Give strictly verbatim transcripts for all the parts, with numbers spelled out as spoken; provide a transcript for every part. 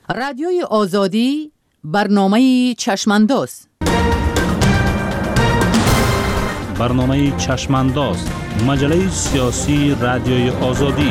رادیوی آزادی برنامه چشمانداز. برنامه چشمانداز، مجله سیاسی رادیوی آزادی.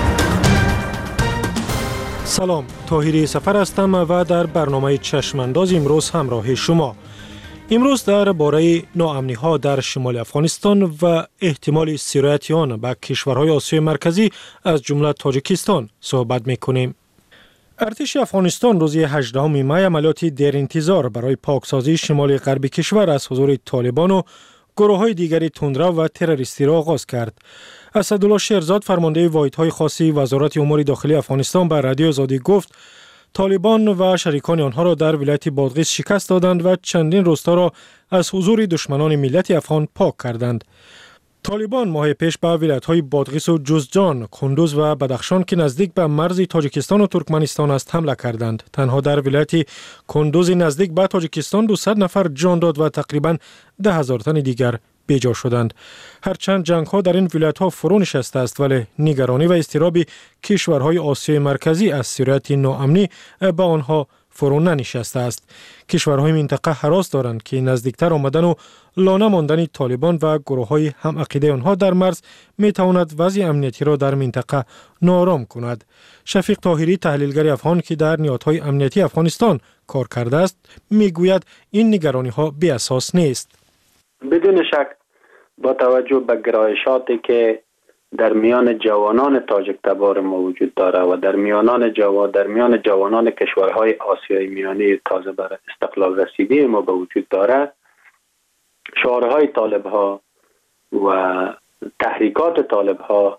سلام، طاهری سفر هستم و در برنامه چشمانداز امروز همراه شما. امروز در باره ناامنی ها در شمال افغانستان و احتمال سرایت آن به کشورهای آسیای مرکزی از جمله تاجیکستان صحبت میکنیم. ارتش افغانستان روز هجدهم می عملیاتی در انتظار برای پاکسازی شمال غربی کشور از حضور طالبان و گروه‌های دیگری تندرو و تروریستی را آغاز کرد. اسدالله شیرزاد فرمانده واحدهای خاصی وزارت امور داخلی افغانستان به رادیو آزادی گفت طالبان و شریکان آنها را در ولایت بادغیس شکست دادند و چندین روستا را از حضور دشمنان ملت افغان پاک کردند. طالبان ماه پیش به ولایت‌های بادغیس و جوزجان، کندوز و بدخشان که نزدیک به مرز تاجیکستان و ترکمنستان است حمله کردند. تنها در ولایت کندوز نزدیک به تاجیکستان دویست نفر جان داد و تقریباً ده هزار تن دیگر بیجا شدند. هرچند جنگ‌ها در این ولایت‌ها فرو نشسته است، ولی نگرانی و اضطراب کشورهای آسیای مرکزی از سرایت ناامنی به آنها فرو ننشسته است. کشورهای منطقه هراس دارند که نزدیکتر آمدن و لانه ماندن طالبان و گروه‌های هم عقیده آنها در مرز می‌تواند وضع امنیتی را در منطقه ناآرام کند. شفیق طاهری تحلیلگر افغان که در نهادهای امنیتی افغانستان کار کرده است میگوید این نگرانی‌ها بی اساس نیست. بدون شک با توجه به گرایشاتی که در میان جوانان تاجیک تبار ما وجود داره و در میانان جوان در میان جوانان کشورهای آسیای میانه تازه بر استقلال رسیده ما به وجود داره، شعارهای طالب ها و تحریکات طالب ها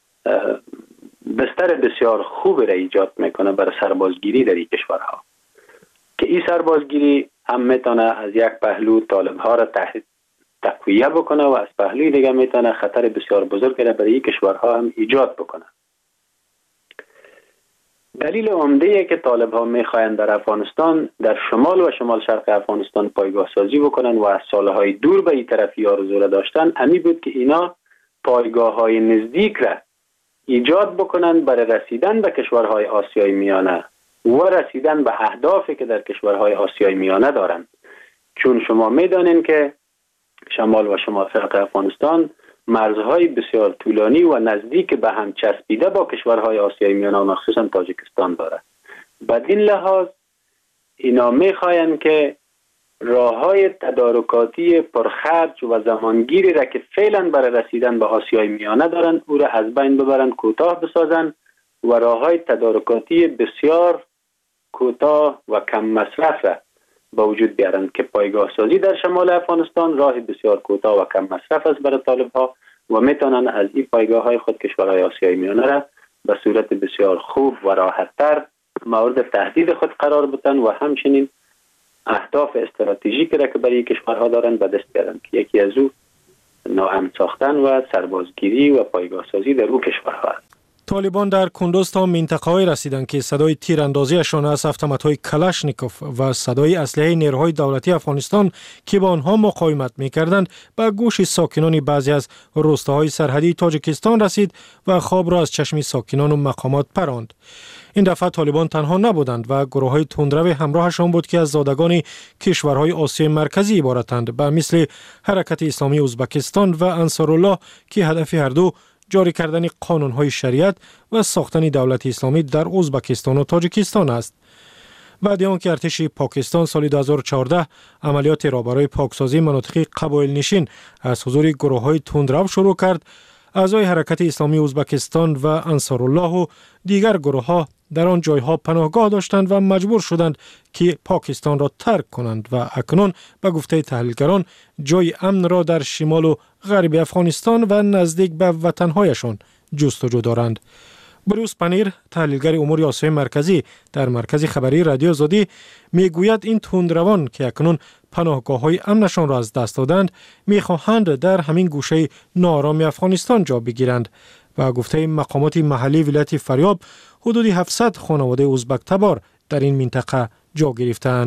بستر بسیار خوب را ایجاد میکنه برای سربازگیری در این کشورها، که این سربازگیری هم میتونه از یک پهلو طالب ها را تحریک تقویه بکنه و از پهلوی دیگه میتونه خطر بسیار بزرگ را برای کشورها هم ایجاد بکنه. دلیل عمده که طالب ها میخواهند در افغانستان، در شمال و شمال شرق افغانستان پایگاه سازی بکنن و از سالهای دور به این طرفی آرزو را داشتن، همی بود که اینا پایگاه های نزدیک را ایجاد بکنن برای رسیدن به کشورهای آسیای میانه و رسیدن به اهدافی که در کشورهای آسیای میانه دارند. چون شما میدانین که شمال و شمال شرق افغانستان مرزهای بسیار طولانی و نزدیک به هم چسبیده با کشورهای آسیای میانه و مخصوصا تاجیکستان داره. بدین لحاظ اینا میخواین که راههای تدارکاتی پرخرج و زمانگیری را که فعلا برای رسیدن به آسیای میانه دارن او را از بین ببرن، کوتاه بسازن و راههای تدارکاتی بسیار کوتاه و کم مصرف را با وجود بیارند که پایگاه سازی در شمال افغانستان راه بسیار کوتاه و کم مصرف است برای طالب ها و میتونن از این پایگاه های خود کشورهای آسیای میانه را به صورت بسیار خوب و راحت تر مورد تهدید خود قرار بدن و همچنین اهداف استراتژیکی را که برای کشورها دارند به دست بیارند که یکی از او ناامن ساختن و سربازگیری و پایگاه سازی در او کشورها است. طالبان در کندوز تا منطقه‌های رسیدند که صدای تیراندازیشان از اتومات‌های کلاشنیکوف و صدای اسلحه نیروهای دولتی افغانستان که با آنها مقاومت می‌کردند به گوش ساکنان بعضی از روستاهای سرحدی تاجیکستان رسید و خواب را از چشم ساکنان و مقامات پراند. این دفعه طالبان تنها نبودند و گروه‌های تندرو همراهشان بود که از زادگان کشورهای آسیای مرکزی عبارتند، به مثل حرکت اسلامی ازبکستان و انصارالله که هدف هر دو جاری کردن قانون‌های شریعت و ساختن دولت اسلامی در ازبکستان و تاجیکستان است. بعد از آنکه ارتش پاکستان سال دو هزار و چهارده عملیات را برای پاکسازی مناطق قبایل نشین از حضور گروه‌های تندرو شروع کرد، اعضای حرکت اسلامی ازبکستان و انصارالله و دیگر گروه‌ها در آن جایها پناهگاه داشتند و مجبور شدند که پاکستان را ترک کنند و اکنون به گفته تحلیلگران جای امن را در شمال و غرب افغانستان و نزدیک به وطنهایشان جستجو دارند. بروس پنیر تحلیلگر امور آسیای مرکزی در مرکز خبری رادیو آزادی میگوید این تندروان که اکنون پناهگاه‌های امنشان را از دست دادند میخواهند در همین گوشه ناآرام افغانستان جا بگیرند و گفته مقامات محلی ولایت فاریاب حدود هفتصد خانواده ازبک تبار در این منطقه جا گرفتند.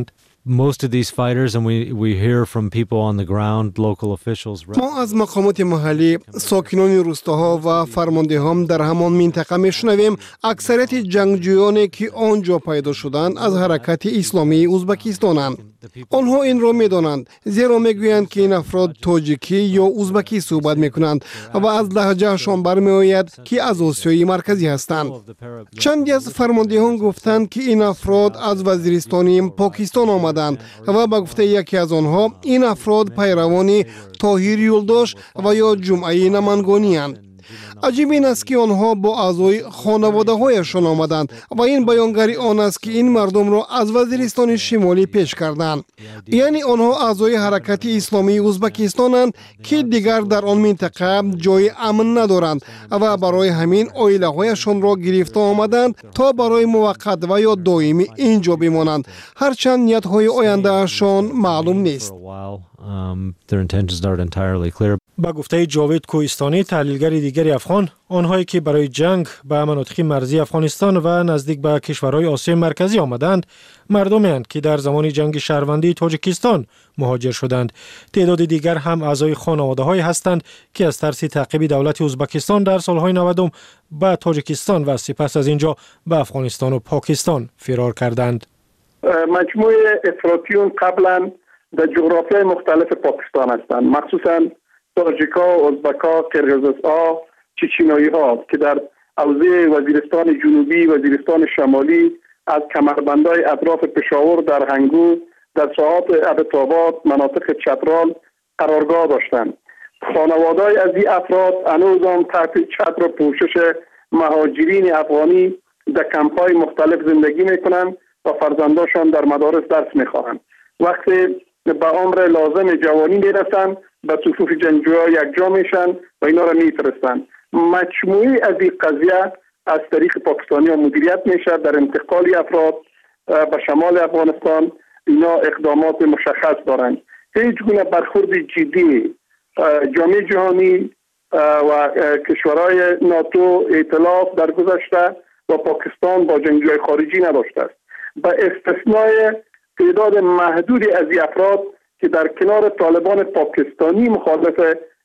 most of these fighters, and we we hear from people on the ground, local officials. ما از مقامات محلی، ساکنان روستاها و فرماندهان در همان منطقه میشنویم اکثریت جنگجویانی که آنجا پیدا شدند از حرکت اسلامی ازبکستانند. آنها این را میدانند، زیرا میگویند که این افراد تاجیکی یا ازبکی صحبت میکنند و از لهجهشان برمیآید که از آسیای مرکزی هستند. چندی از فرماندهان گفتند که این افراد از وزیرستان پاکستان آمدند و به گفته یکی از آنها این افراد پیروان طاهر یولداش و یا جمعه نمنگانی اند. عجیب این است که آنها با اعضای خانواده هایشان آمدند و این بیانگری آن است که این مردم را از وزیرستان شمالی پیش کردند. یعنی آنها اعضای حرکت اسلامی ازبکستانند که دیگر در آن منطقه جای امن ندارند و برای همین عائله هایشان را گرفته آمدند تا برای موقت و یا دائمی اینجا بمانند، هرچند نیت های آیندهشان معلوم نیست. با گفته جاوید کوهستانی، تحلیلگر دیگری افغان، آنهایی که برای جنگ به مناطق مرزی افغانستان و نزدیک به کشورهای آسیای مرکزی آمدند، مردمی اند که در زمان جنگ شهروندی تاجیکستان مهاجر شدند. تعداد دیگر هم اعضای خانواده های هستند که از ترس تعقیب دولت ازبکستان در سالهای نود به تاجیکستان و سپس از اینجا به افغانستان و پاکستان فرار کردند. مجموعه افراطیون قبلا در جغرافیای مختلف پاکستان هستند، مخصوصا تاجیکا، ازبکا، قرقیزها، چچنایی ها که در حوزه وزیرستان جنوبی، وزیرستان شمالی، از کمربندهای اطراف پشاور در هنگو، در ساحات ابتاباد، مناطق چترال قرارگاه داشتند. خانواده‌های از این افراد هنوز هم تحت چتر و پوشش مهاجرین افغانی در کمپ‌های مختلف زندگی میکنند و فرزنداشان در مدارس درس میخوانند. وقتی به عمر لازم جوانی میرسند، به صفوف جنگجوها یکجا میشن و اینا را میفرستند. مجموعی از این قضیه از طریق پاکستانی ها مدیریت میشه. در انتقال افراد به شمال افغانستان اینا اقدامات مشخص دارند. هیچ گونه برخورد جدی جامعه جهانی و کشورهای ناتو، ائتلاف در گذشته و پاکستان با جنگجوهای خارجی نداشته است. با استثنای تعداد محدودی از این افراد که در کنار طالبان پاکستانی مخالف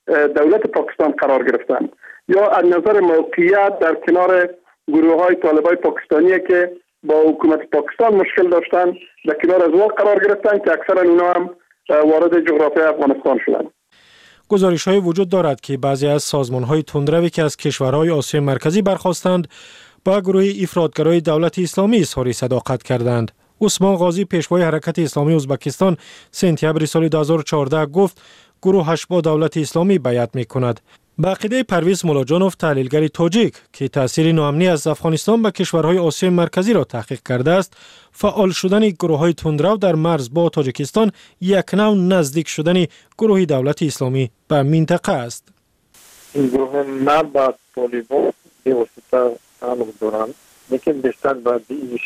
دولت پاکستان قرار گرفتند یا از نظر موقعیت در کنار گروه های طالبای پاکستانی که با حکومت پاکستان مشکل داشتند در کنار از اون قرار گرفتند که اکثرا اونا هم وارد جغرافیای افغانستان شدند. گزارش های وجود دارد که بعضی از سازمان های تندروی که از کشورهای آسیای مرکزی برخاستند با گروه افراطگرای دولت اسلامی اظهار صداقت کردند. عثمان غازی، پیشوای حرکت اسلامی ازبکستان، سپتامبر سال دو هزار و چهارده گفت گروهش با دولت اسلامی بیعت می‌کند. به عقیده پرویز مولاجانوف، تحلیلگر تاجیک که تاثیر ناامنی از افغانستان به کشورهای آسیای مرکزی را تحقیق کرده است، فعال شدن گروه‌های تندرو در مرز با تاجیکستان یک نوع نزدیک شدن گروه دولت اسلامی به منطقه است. این گروه نه با طالبان به واسطه تعلق دارند، لیکن بیشتر با دیش.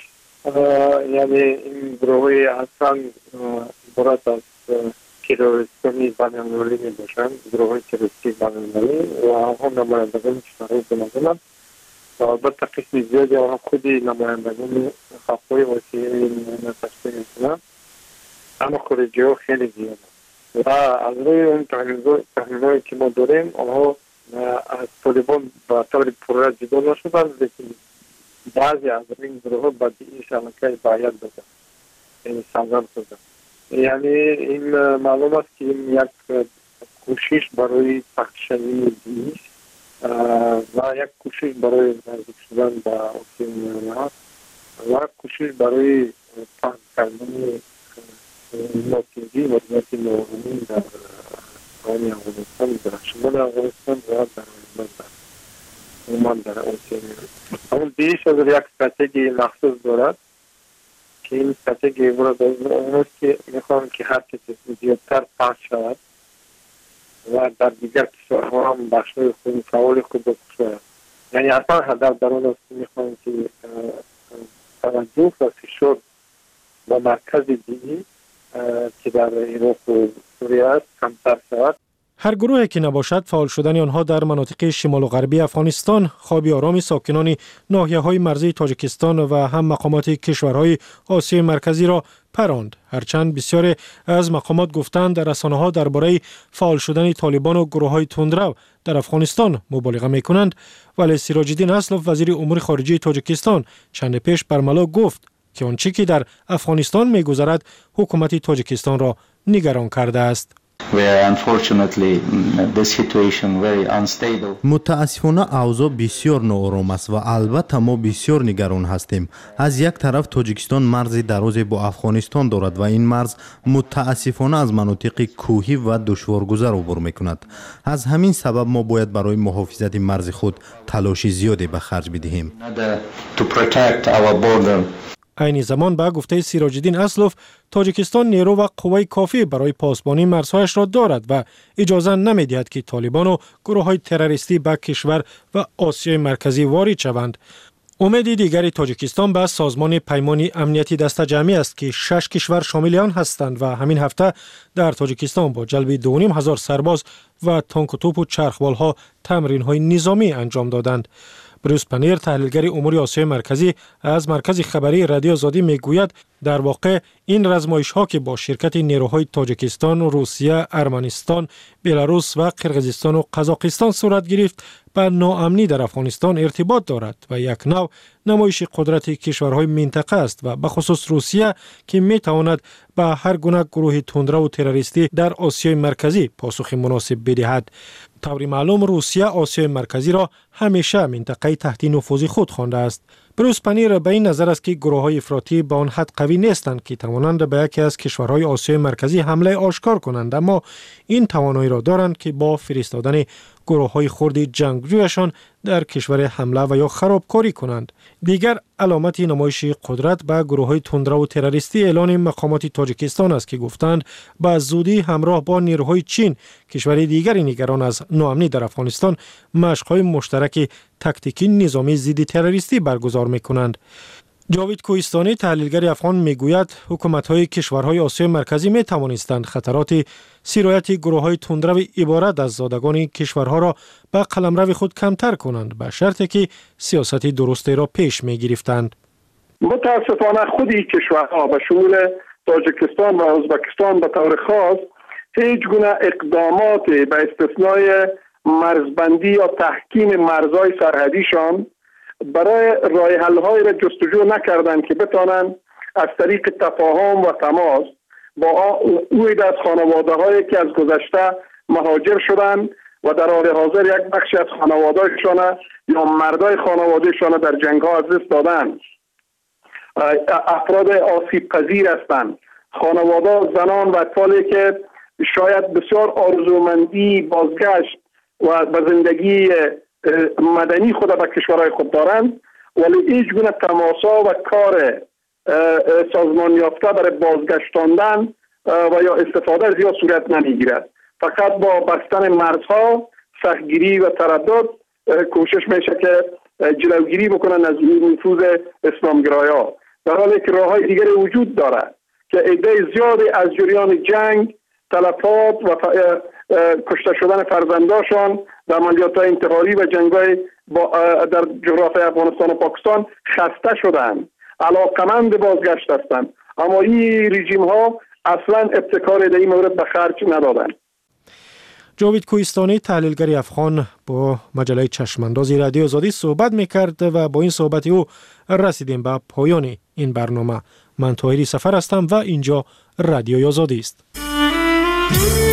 یعنی این گروه اصلا عبارت از تروریستی بین‌المللی می باشند، گروه تروریستی بین‌المللی و آنها نمایندگان کشورهای بین‌الملل و البته قسم زیادی آنها خود نمایندگان حقوقی وسیله تشکیل می‌کنند، اما خارجی‌ها خیلی زیاد و از روی اون تحلیل‌هایی که ما داریم آنها از طالبان به طور پررد جدا نشدند، لیکن بعضی از این گروه با دیش علاقه باید دادن، این سنگان شدن. یعنی این معلوم است که این یک کوشش برای تخشنی دیش و یک کوشش برای نزدیک شدن به آسیای میانه است و کوشش برای پهن کردن ناکیزی و مدیریت نوآموزی در آن افغانستان، در شمال افغانستان و در عمان در آسیای میانه. اما دیش از یک استراتژی مخصوص دارد که این استراتژی عبارت از اون است که میخوام که هر کسی زیادتر پخش شود و در دیگر کشورها هم بخشای خود فعال خود بکشاید. یعنی اصلا هدف در اون است که میخوام که توجه و فشار با مرکز دینی که در عراق و سوریه است کمتر شود. هر گروهی که نباشد فعال شدن آنها در مناطق شمال و غربی افغانستان خوابی آرام ساکنان ناحیه‌های مرزی تاجیکستان و هم مقامات کشورهای آسیای مرکزی را پراند. هرچند بسیاری از مقامات گفتند در رسانه‌ها درباره فعال شدن طالبان و گروه‌های تندرو در افغانستان مبالغه می‌کنند، ولی سیراج الدین اسلوف وزیر امور خارجه تاجیکستان چند پیش برملا گفت که آنچه که در افغانستان می‌گذرد حکومت تاجیکستان را نگران کرده است. متاسفانه اوضاع بسیار ناآرام است و البته ما بسیار نگران هستیم. از یک طرف تاجیکستان مرز درازی با افغانستان دارد و این مرز متاسفانه از مناطق کوهی و دشوارگذر عبور میکند. از همین سبب ما باید برای محافظت مرز خود تلاش زیادی به خرج بدهیم. عین زمان به گفته سیراج الدین اسلوف، تاجیکستان نیرو و قوای کافی برای پاسبانی مرزهایش را دارد و اجازه نمی‌دهد که طالبان و گروه‌های تروریستی به کشور و آسیای مرکزی وارد شوند. امید دیگری تاجیکستان به سازمان پیمان امنیتی دست جمعی است که شش کشور شامل آن هستند و همین هفته در تاجیکستان با جلب دو و نیم هزار سرباز و تانک و توپ و چرخبال‌ها تمرین‌های نظامی انجام دادند. بروس پنیر، تحلیلگر امور آسیای مرکزی از مرکز خبری رادیو آزادی میگوید در واقع این رزمایش ها که با شرکت نیروهای تاجیکستان، روسیه، ارمنستان، بلاروس و قرقیزستان و قزاقستان صورت گرفت به ناامنی در افغانستان ارتباط دارد و یک نوع نمایش قدرت کشورهای منطقه است و به خصوص روسیه که می تواند به هر گونه گروه تندرو و تروریستی در آسیای مرکزی پاسخ مناسب بدهد. طوری معلوم روسیه آسیای مرکزی را همیشه منطقه تحت نفوذ خود خوانده است. بروس پنیر به این نظر است که گروه‌های افراطی با آن حد قوی نیستند که توانند به یکی از کشورهای آسیای مرکزی حمله آشکار کنند، اما این توانایی را دارند که با فرستادن گروه‌های خرد جنگجویشان در کشور حمله و یا خرابکاری کنند. دیگر علامت نمایش قدرت به گروه‌های تندرو و تروریستی اعلان مقامات تاجیکستان است که گفتند به زودی همراه با نیروهای چین، کشور دیگری نگران از ناامنی در افغانستان، مشق‌های مشترک تاکتیکی نظامی ضد تروریستی برگزار می‌کنند. جاوید کوهستانی، تحلیلگر افغان، میگوید حکومت‌های کشورهای آسیای مرکزی می‌توانستند خطرات سرایت گروه‌های تندرو عبارت از زادگان کشورها را به قلمرو خود کمتر کنند، به شرطی که سیاست درستی را پیش می‌گرفتند. متاسفانه خود این کشورها به شمول تاجیکستان و ازبکستان به طور خاص هیچ گونه اقدامات به استثنای مرزبندی یا تحکیم مرزهای سرحدیشان برای راه حل‌های را جستجو نکردند که بتوانند از طریق تفاهم و تماس با اوید از خانواده‌هایی که از گذشته مهاجر شدند و در حال حاضر یک بخشی از خانواده‌شان یا مردای خانواده‌شان در جنگ‌ها از دست دادند. افراد آسیب پذیر هستند، خانواده، زنان و اطفالی که شاید بسیار آرزومندی بازگشت و به زندگی مدنی خود به کشورهای خود دارند، ولی هیچ گونه تماسا و کار سازمان یافته برای بازگشتاندن و یا استفاده از یا صورت نمیگیرد. فقط با بستن مرزها، سختگیری و تردد کوشش میشه که جلوگیری بکنن از نفوذ اسلامگرایا، در حالی که راههای دیگری وجود دارد که عده زیادی از جریان جنگ، تلفات و کشته شدن فرزنداشان در عملیات‌های انتحاری و جنگ‌های در جغرافیای افغانستان و پاکستان خسته شدند، علاقمند بازگشت هستند، اما این رژیم ها اصلا ابتکار در این مورد به خرج ندادند. جاوید کوهستانی، تحلیلگر افغان، با مجله چشمانداز رادیو آزادی صحبت میکرد و با این صحبت او رسیدیم به پایان این برنامه. من طاهری سفر هستم و اینجا رادیو آزادی است.